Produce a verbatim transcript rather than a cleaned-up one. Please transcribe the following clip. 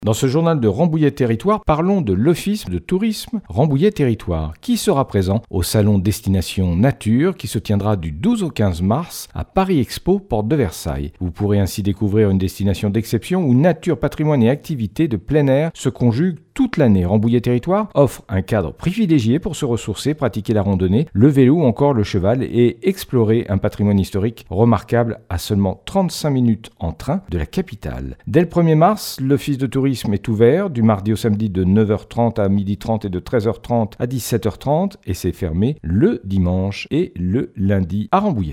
Dans ce journal de Rambouillet Territoire, parlons de l'Office de tourisme Rambouillet Territoire, qui sera présent au salon Destination Nature, qui se tiendra du douze au quinze mars à Paris Expo, porte de Versailles. Vous pourrez ainsi découvrir une destination d'exception où nature, patrimoine et activités de plein air se conjuguent toute l'année. Rambouillet Territoire offre un cadre privilégié pour se ressourcer, pratiquer la randonnée, le vélo ou encore le cheval et explorer un patrimoine historique remarquable à seulement trente-cinq minutes en train de la capitale. Dès le premier mars, l'Office de tourisme est ouvert du mardi au samedi de neuf heures trente à midi trente et de treize heures trente à dix-sept heures trente et c'est fermé le dimanche et le lundi à Rambouillet.